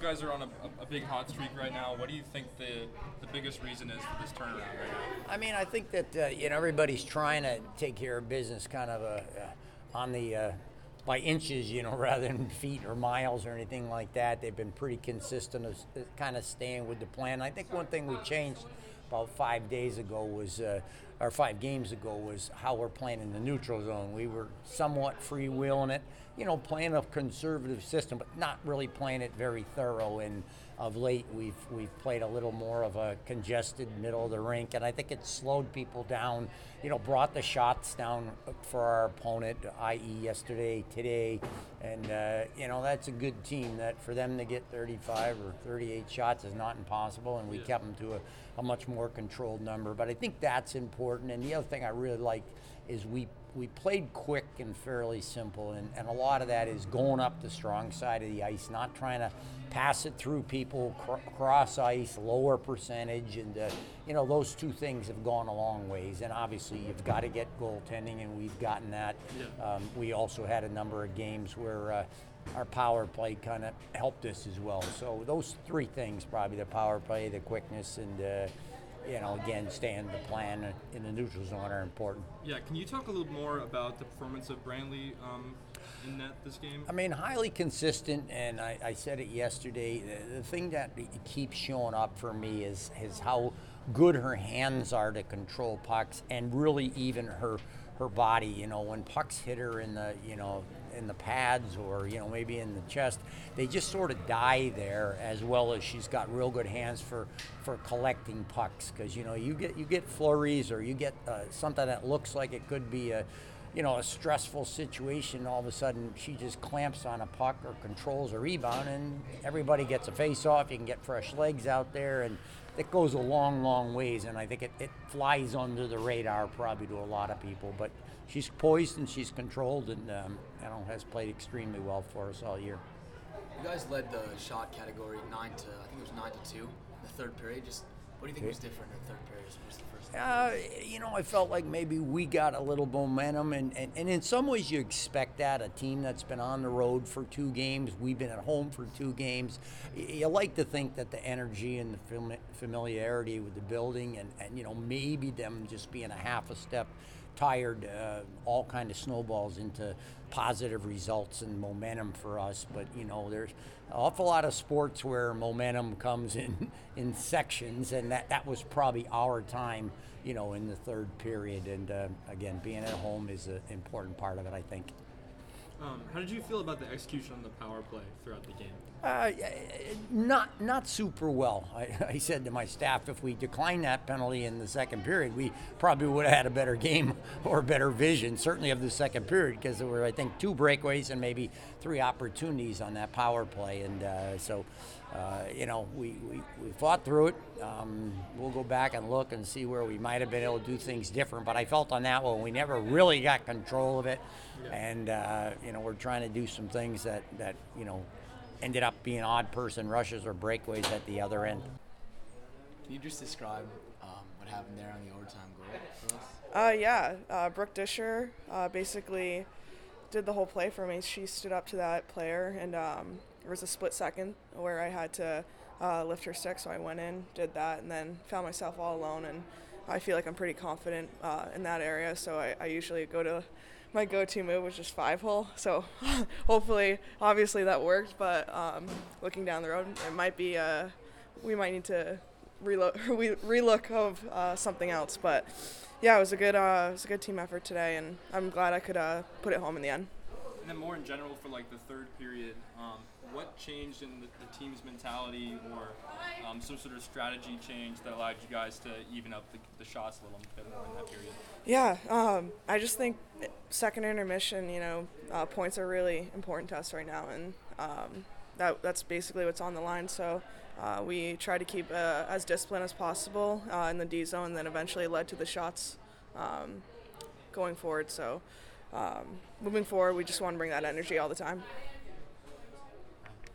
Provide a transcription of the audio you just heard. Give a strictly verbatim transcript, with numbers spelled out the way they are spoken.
guys are on a, a big hot streak right now. What do you think the the biggest reason is for this turnaround right now? I mean, I think that uh, you know everybody's trying to take care of business, kind of uh, uh, on the uh, by inches, you know, rather than feet or miles or anything like that. They've been pretty consistent, of uh, kind of staying with the plan. I think one thing we changed about five days ago was, uh, or five games ago, was how we're playing in the neutral zone. We were somewhat freewheeling it, you know, playing a conservative system, but not really playing it very thorough. And of late, we've we've played a little more of a congested middle of the rink, and I think it slowed people down. You know, brought the shots down for our opponent, that is, yesterday, today, and uh, you know that's a good team. That for them to get thirty-five or thirty-eight shots is not impossible, and we Yeah. kept them to a, a much more controlled number. But I think that's important. And the other thing I really like is we we played quick and fairly simple, and, and a lot of that is going up the strong side of the ice, not trying to pass it through people, cr- cross ice, lower percentage, and uh, you know those two things have gone a long ways. And obviously you've got to get goaltending, and we've gotten that. Yeah. Um, we also had a number of games where uh, our power play kind of helped us as well. So those three things, probably the power play, the quickness, and uh, you know, again, staying the plan in the neutral zone are important. Yeah, can you talk a little more about the performance of Brantley um, in net this game? I mean, highly consistent, and I, I said it yesterday. The, the thing that keeps showing up for me is is how good her hands are to control pucks, and really even her her body. You know, when pucks hit her in the you know in the pads or you know maybe in the chest, they just sort of die there. As well as she's got real good hands for for collecting pucks, because you know you get you get flurries or you get uh, something that looks like it could be a you know, a stressful situation. All of a sudden she just clamps on a puck or controls a rebound, and everybody gets a face-off. You can get fresh legs out there, and it goes a long, long ways, and I think it, it flies under the radar probably to a lot of people. But she's poised and she's controlled, and um, you know, has played extremely well for us all year. You guys led the shot category nine to, I think it was nine to two in the third period. Just what do you think was different in the third period as opposed to the first? Uh, you know, I felt like maybe we got a little momentum, and, and, and in some ways you expect that. A team that's been on the road for two games, we've been at home for two games. You like to think that the energy and the fami- familiarity with the building, and, and you know, maybe them just being a half a step tired, uh, all kind of snowballs into positive results and momentum for us. But you know, there's an awful lot of sports where momentum comes in in sections, and that, that was probably our time, you know, in the third period. And uh, again, being at home is an important part of it, I think. Um, how did you feel about the execution on the power play throughout the game? Uh, not not super well. I, I said to my staff, if we declined that penalty in the second period, we probably would have had a better game or better vision, certainly of the second period, because there were, I think, two breakaways and maybe three opportunities on that power play. And uh, so, uh, you know, we, we, we fought through it. Um, we'll go back and look and see where we might have been able to do things different. But I felt on that one, we never really got control of it. Yeah. And, uh, you know, we're trying to do some things that, that you know, ended up being odd person rushes or breakaways at the other end. Can you just describe um, what happened there on the overtime goal for us? Uh, yeah, uh, Brooke Disher uh, basically did the whole play for me. She stood up to that player, and um, there was a split second where I had to uh, lift her stick, so I went in, did that, and then found myself all alone. And I feel like I'm pretty confident uh, in that area, so I, I usually go to my go-to move, which is five hole. So hopefully, obviously that worked, but um, looking down the road, it might be, uh, we might need to relook, relook of uh, something else. But yeah, it was a good, uh, it was a good team effort today, and I'm glad I could uh, put it home in the end. And then more in general for like the third period, um, what changed in the, the team's mentality or um, some sort of strategy change that allowed you guys to even up the, the shots a little bit more in that period? Yeah, um, I just think second intermission, you know, uh, points are really important to us right now, and um, that that's basically what's on the line. So uh, we try to keep uh, as disciplined as possible uh, in the D zone, and then eventually led to the shots um, going forward. So um, moving forward, we just want to bring that energy all the time.